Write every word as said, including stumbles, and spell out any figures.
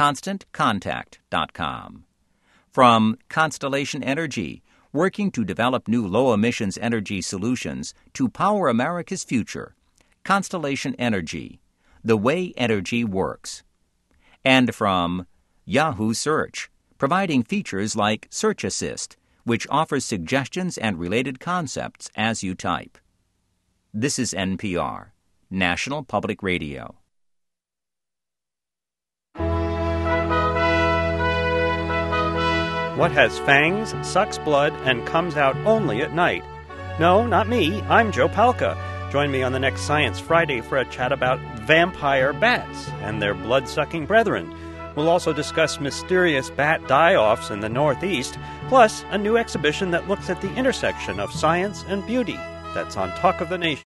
constant contact dot com. From Constellation Energy, working to develop new low-emissions energy solutions to power America's future. Constellation Energy, the way energy works. And from Yahoo Search, providing features like Search Assist, which offers suggestions and related concepts as you type. This is N P R, National Public Radio. What has fangs, sucks blood, and comes out only at night? No, not me. I'm Joe Palca. Join me on the next Science Friday for a chat about vampire bats and their blood-sucking brethren. We'll also discuss mysterious bat die-offs in the Northeast, plus a new exhibition that looks at the intersection of science and beauty. That's on Talk of the Nation.